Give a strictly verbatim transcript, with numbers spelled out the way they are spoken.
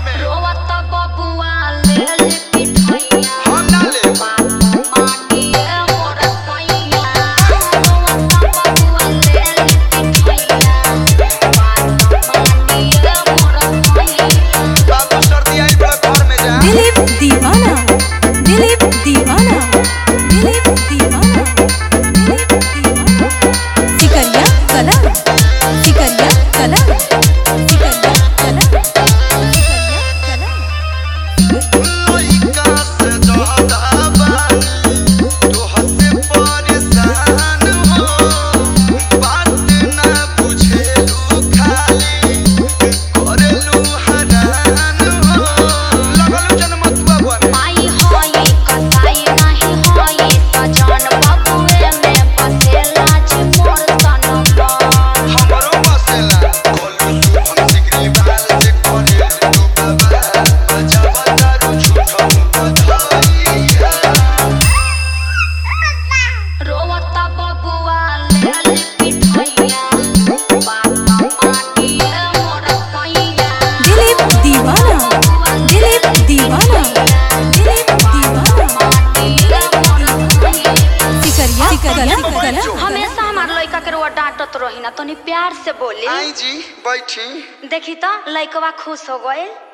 में रोवत बबुआ ले ले पिठैया हम ना ले माटिए मोर सैया रोवत बबुआ ले ले पिठैया माटिए मोर सैया बाबू सर्दी आई बड़ा घर में जा दिलीप दीवाना दिलीप दीवाना दिलीप दीवाना दिलीप दीवाना सिकरिया कला सिकरिया कला सिकरिया कला सिकरिया कला लइका से ज्यादा बानी तो हसे परेशान हो बात ना बुझेलू खाली करेलू हरान हो लगलू जनमतुआ बने माई होई कसाई नाही होई सजन बबुए में बसेला जी मोर सनम हमरो बसेला कोलू सुभम सिगरी बाल से करे तू बाबा बजावा दारू झूठो बधाइया रोवत बबुआ ले ले पिठैया बाबा माटिए मोर सैया दिलीप दीवाना दिलीप दीवाना दिलीप दीवाना माटिए मोर सैया सिकरिया कला कला हमेशा हमार लइका के रोवा डांटत रही ना तनी प्यार से बोली आई जी बैठी देखी तो लइकवा खुश हो गए।